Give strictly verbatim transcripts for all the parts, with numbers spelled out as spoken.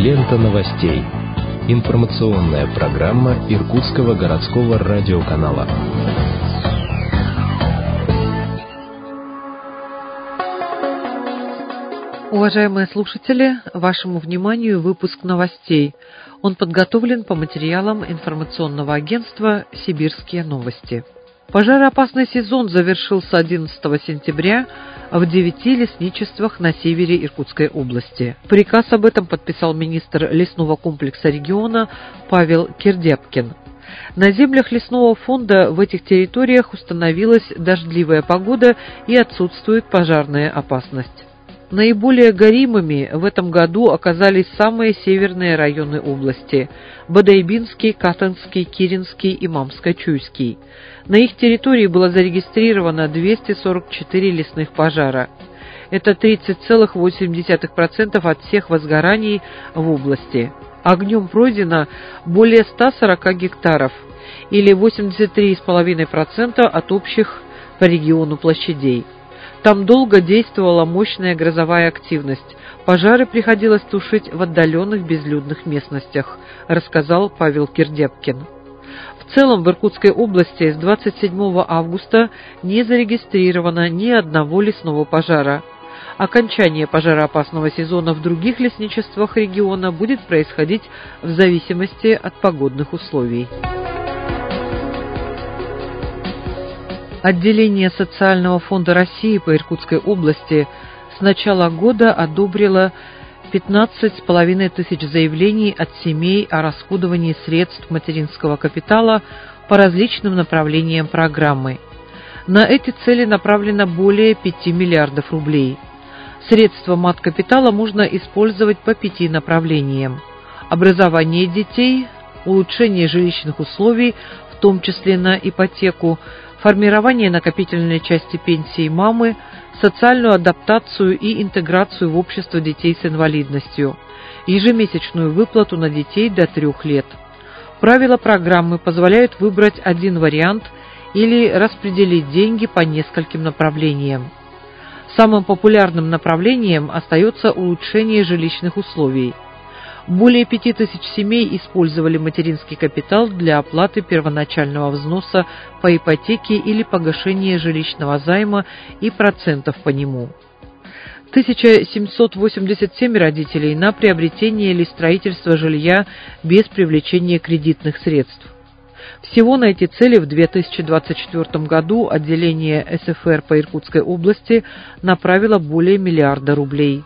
Лента новостей. Информационная программа Иркутского городского радиоканала. Уважаемые слушатели, вашему вниманию выпуск новостей. Он подготовлен по материалам информационного агентства «Сибирские новости». Пожароопасный сезон завершился одиннадцатого сентября в девяти лесничествах на севере Иркутской области. Приказ об этом подписал министр лесного комплекса региона Павел Кирдяпкин. На землях лесного фонда в этих территориях установилась дождливая погода и отсутствует пожарная опасность. Наиболее горимыми в этом году оказались самые северные районы области – Бодайбинский, Катанский, Киринский и Мамско-Чуйский. На их территории было зарегистрировано двести сорок четыре лесных пожара. Это тридцать целых восемь десятых процента от всех возгораний в области. Огнем пройдено более ста сорока гектаров, или восемьдесят три целых пять десятых процента от общих по региону площадей. Там долго действовала мощная грозовая активность. Пожары приходилось тушить в отдаленных безлюдных местностях, рассказал Павел Кирдяпкин. В целом в Иркутской области с двадцать седьмого августа не зарегистрировано ни одного лесного пожара. Окончание пожароопасного сезона в других лесничествах региона будет происходить в зависимости от погодных условий. Отделение Социального фонда России по Иркутской области с начала года одобрило пятнадцать с половиной тысяч заявлений от семей о расходовании средств материнского капитала по различным направлениям программы. На эти цели направлено более пяти миллиардов рублей. Средства маткапитала можно использовать по пяти направлениям: образование детей, улучшение жилищных условий, в том числе на ипотеку, формирование накопительной части пенсии мамы, социальную адаптацию и интеграцию в общество детей с инвалидностью, ежемесячную выплату на детей до трех лет. Правила программы позволяют выбрать один вариант или распределить деньги по нескольким направлениям. Самым популярным направлением остается улучшение жилищных условий. Более пяти тысяч семей использовали материнский капитал для оплаты первоначального взноса по ипотеке или погашения жилищного займа и процентов по нему. тысяча семьсот восемьдесят семь родителей на приобретение или строительство жилья без привлечения кредитных средств. Всего на эти цели в две тысячи двадцать четвёртом году отделение эс эф эр по Иркутской области направило более миллиарда рублей.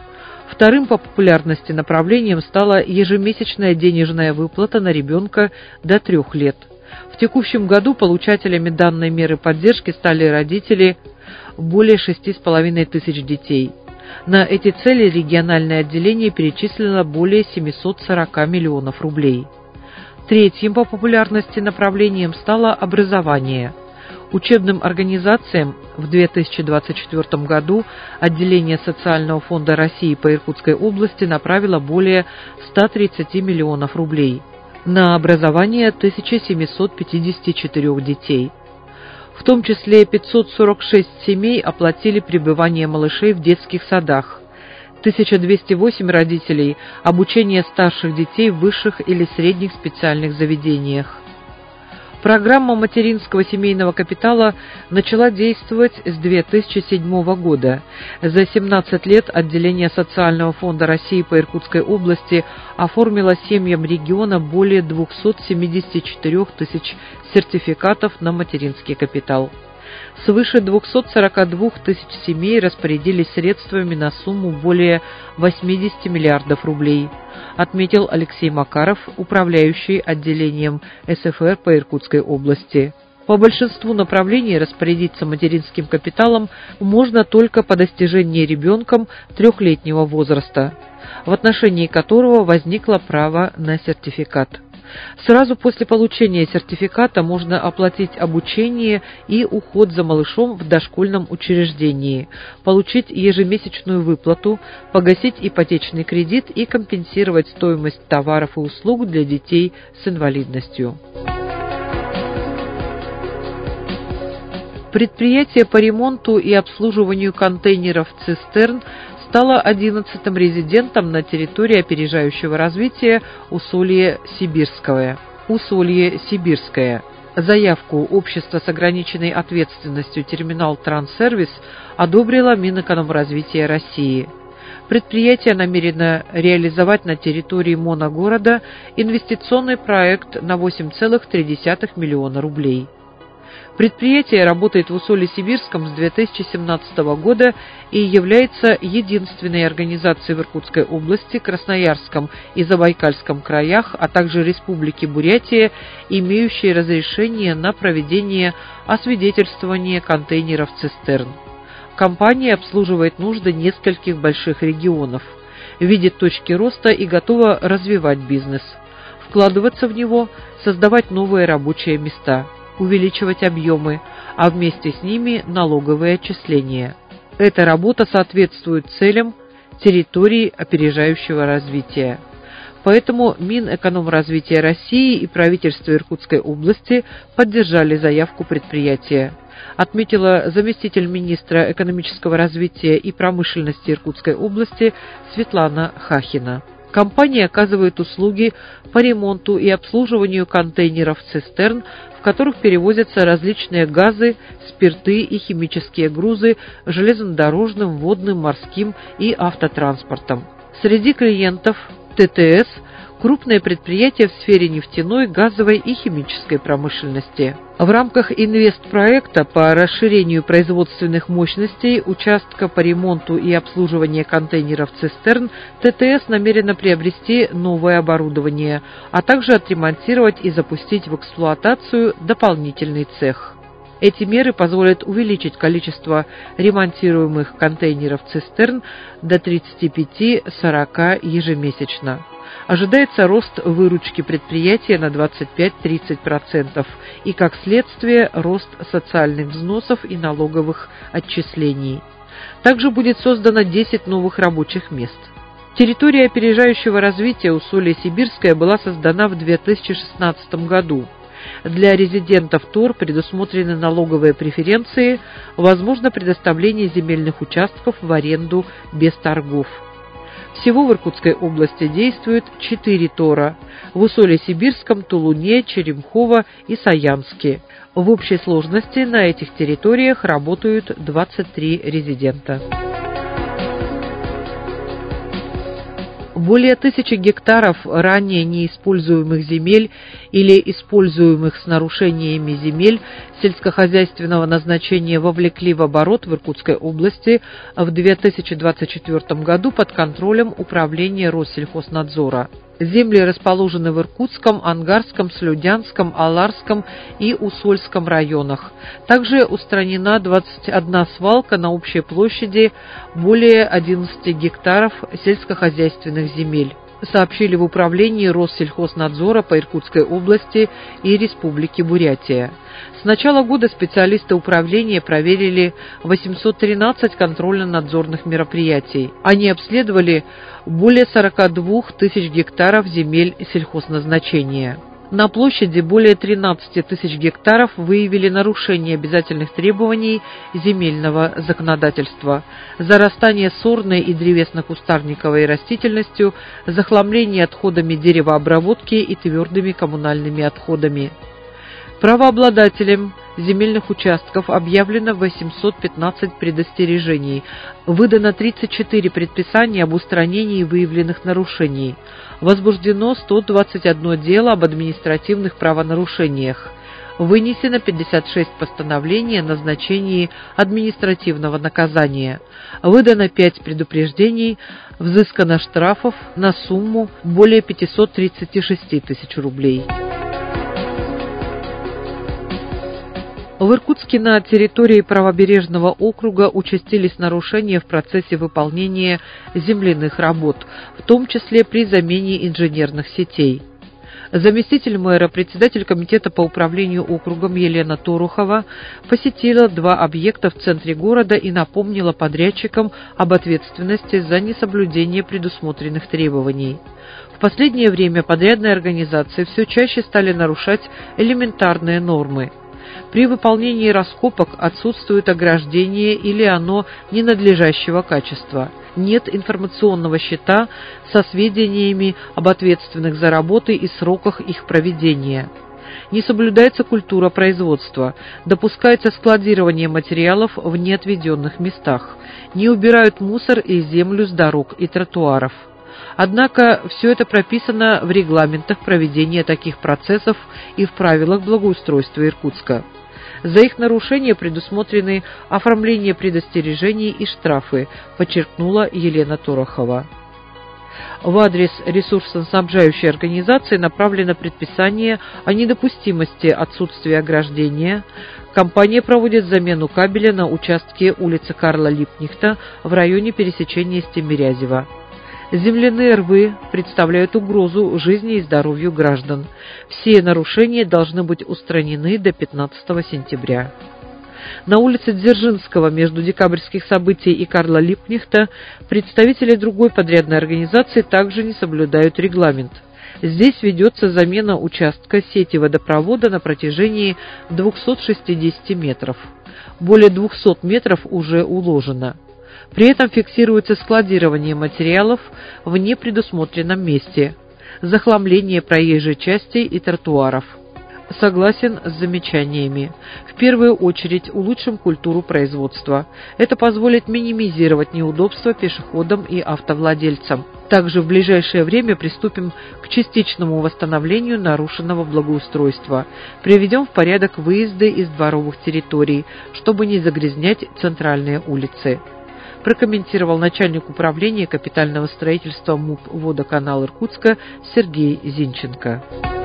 Вторым по популярности направлением стала ежемесячная денежная выплата на ребенка до трех лет. В текущем году получателями данной меры поддержки стали родители более шести с половиной тысяч детей. На эти цели региональное отделение перечислило более семисот сорока миллионов рублей. Третьим по популярности направлением стало образование. Учебным организациям в две тысячи двадцать четвёртом году отделение Социального фонда России по Иркутской области направило более ста тридцати миллионов рублей. На образование тысяча семьсот пятьдесят четыре детей. В том числе пятьсот сорок шесть семей оплатили пребывание малышей в детских садах, тысяча двести восемь родителей – обучение старших детей в высших или средних специальных заведениях. Программа материнского семейного капитала начала действовать с две тысячи седьмого года. За семнадцать лет отделение Социального фонда России по Иркутской области оформило семьям региона более двухсот семидесяти четырёх тысяч сертификатов на материнский капитал. Свыше двухсот сорока двух тысяч семей распорядились средствами на сумму более восьмидесяти миллиардов рублей, отметил Алексей Макаров, управляющий отделением эс эф эр по Иркутской области. По большинству направлений распорядиться материнским капиталом можно только по достижении ребенком трехлетнего возраста, в отношении которого возникло право на сертификат. Сразу после получения сертификата можно оплатить обучение и уход за малышом в дошкольном учреждении, получить ежемесячную выплату, погасить ипотечный кредит и компенсировать стоимость товаров и услуг для детей с инвалидностью. Предприятие по ремонту и обслуживанию контейнеров «Цистерн» стала одиннадцатым резидентом на территории опережающего развития Усолье-Сибирское. Усолье-Сибирское. Заявку общества с ограниченной ответственностью «Терминал Транссервис» одобрило Минэкономразвития России. Предприятие намерено реализовать на территории моногорода инвестиционный проект на восемь целых три десятых миллиона рублей. Предприятие работает в Усолье-Сибирском с две тысячи семнадцатого года и является единственной организацией в Иркутской области, Красноярском и Забайкальском краях, а также Республике Бурятия, имеющей разрешение на проведение освидетельствования контейнеров-цистерн. Компания обслуживает нужды нескольких больших регионов, видит точки роста и готова развивать бизнес, вкладываться в него, создавать новые рабочие места, увеличивать объемы, а вместе с ними налоговые отчисления. Эта работа соответствует целям территории опережающего развития. Поэтому Минэкономразвития России и правительство Иркутской области поддержали заявку предприятия, отметила заместитель министра экономического развития и промышленности Иркутской области Светлана Хахина. Компания оказывает услуги по ремонту и обслуживанию контейнеров-цистерн, в которых перевозятся различные газы, спирты и химические грузы железнодорожным, водным, морским и автотранспортом. Среди клиентов ТТС крупные предприятия в сфере нефтяной, газовой и химической промышленности. В рамках инвестпроекта по расширению производственных мощностей участка по ремонту и обслуживанию контейнеров-цистерн ТТС намерена приобрести новое оборудование, а также отремонтировать и запустить в эксплуатацию дополнительный цех. Эти меры позволят увеличить количество ремонтируемых контейнеров-цистерн до тридцати пяти — сорока ежемесячно. Ожидается рост выручки предприятия на двадцать пять — тридцать процентов и, как следствие, рост социальных взносов и налоговых отчислений. Также будет создано десять новых рабочих мест. Территория опережающего развития Усолье-Сибирское была создана в две тысячи шестнадцатом году. Для резидентов ТОР предусмотрены налоговые преференции, возможно предоставление земельных участков в аренду без торгов. Всего в Иркутской области действует четыре ТОРа – в Усолье-Сибирском, Тулуне, Черемхово и Саянске. В общей сложности на этих территориях работают двадцать три резидента. Более тысячи гектаров ранее неиспользуемых земель или используемых с нарушениями земель сельскохозяйственного назначения вовлекли в оборот в Иркутской области в две тысячи двадцать четвёртом году под контролем Управления Россельхознадзора. Земли расположены в Иркутском, Ангарском, Слюдянском, Аларском и Усольском районах. Также устранена двадцать одна свалка на общей площади более одиннадцати гектаров сельскохозяйственных земель, сообщили в Управлении Россельхознадзора по Иркутской области и Республике Бурятия. С начала года специалисты управления проверили восемьсот тринадцать контрольно-надзорных мероприятий. Они обследовали более сорока двух тысяч гектаров земель сельхозназначения. На площади более тринадцати тысяч гектаров выявили нарушение обязательных требований земельного законодательства, зарастание сорной и древесно-кустарниковой растительностью, захламление отходами деревообработки и твердыми коммунальными отходами. Правообладателям земельных участков объявлено восемьсот пятнадцать предостережений, выдано тридцать четыре предписания об устранении выявленных нарушений, возбуждено сто двадцать одно дело об административных правонарушениях, вынесено пятьдесят шесть постановлений о назначении административного наказания, выдано пять предупреждений, взыскано штрафов на сумму более пятисот тридцати шести тысяч рублей. В Иркутске на территории правобережного округа участились нарушения в процессе выполнения земляных работ, в том числе при замене инженерных сетей. Заместитель мэра, председатель комитета по управлению округом Елена Торухова посетила два объекта в центре города и напомнила подрядчикам об ответственности за несоблюдение предусмотренных требований. В последнее время подрядные организации все чаще стали нарушать элементарные нормы. При выполнении раскопок отсутствует ограждение или оно ненадлежащего качества. Нет информационного щита со сведениями об ответственных за работы и сроках их проведения. Не соблюдается культура производства, допускается складирование материалов в неотведенных местах, не убирают мусор и землю с дорог и тротуаров. Однако все это прописано в регламентах проведения таких процессов и в правилах благоустройства Иркутска. За их нарушение предусмотрены оформление предостережений и штрафы, подчеркнула Елена Торохова. В адрес ресурсоснабжающей организации направлено предписание о недопустимости отсутствия ограждения. Компания проводит замену кабеля на участке улицы Карла Липкнехта в районе пересечения с Тимирязева. Земляные рвы представляют угрозу жизни и здоровью граждан. Все нарушения должны быть устранены до пятнадцатого сентября. На улице Дзержинского между декабрьских событий и Карла Липкнехта представители другой подрядной организации также не соблюдают регламент. Здесь ведется замена участка сети водопровода на протяжении двухсот шестидесяти метров. Более двухсот метров уже уложено. При этом фиксируется складирование материалов в непредусмотренном месте, захламление проезжей части и тротуаров. Согласен с замечаниями. В первую очередь улучшим культуру производства. Это позволит минимизировать неудобства пешеходам и автовладельцам. Также в ближайшее время приступим к частичному восстановлению нарушенного благоустройства. Приведем в порядок выезды из дворовых территорий, чтобы не загрязнять центральные улицы, прокомментировал начальник управления капитального строительства МУП «Водоканал Иркутска» Сергей Зинченко.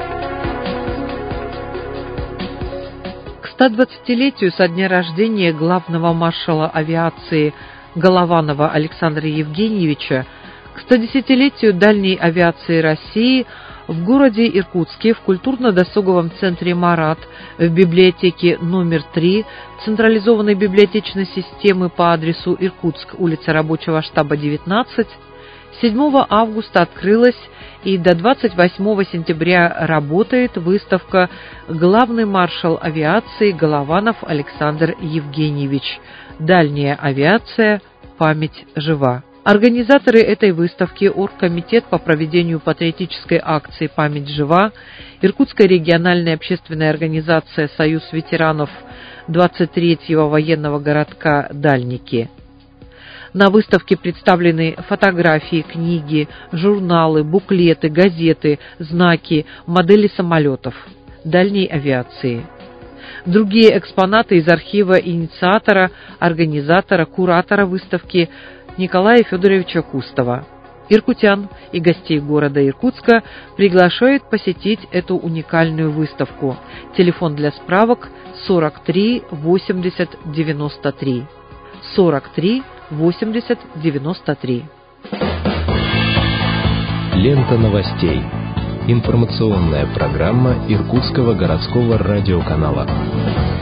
К ста двадцатилетию со дня рождения главного маршала авиации Голованова Александра Евгеньевича, к стодесятилетию дальней авиации России в городе Иркутске в культурно-досуговом центре «Марат», в библиотеке номер три централизованной библиотечной системы по адресу Иркутск, улица Рабочего штаба, девятнадцать, седьмого августа открылась и до двадцать восьмого сентября работает выставка «Главный маршал авиации Голованов Александр Евгеньевич. Дальняя авиация. Память жива». Организаторы этой выставки – Оргкомитет по проведению патриотической акции «Память жива», Иркутская региональная общественная организация «Союз ветеранов двадцать третьего военного городка Дальники». На выставке представлены фотографии, книги, журналы, буклеты, газеты, знаки, модели самолетов дальней авиации. Другие экспонаты из архива инициатора, организатора, куратора выставки Николая Федоровича Кустова. Иркутян и гостей города Иркутска приглашают посетить эту уникальную выставку. Телефон для справок сорок три восемьдесят девяносто три. сорок три восемьдесят девяносто три. Лента новостей. Информационная программа Иркутского городского радиоканала.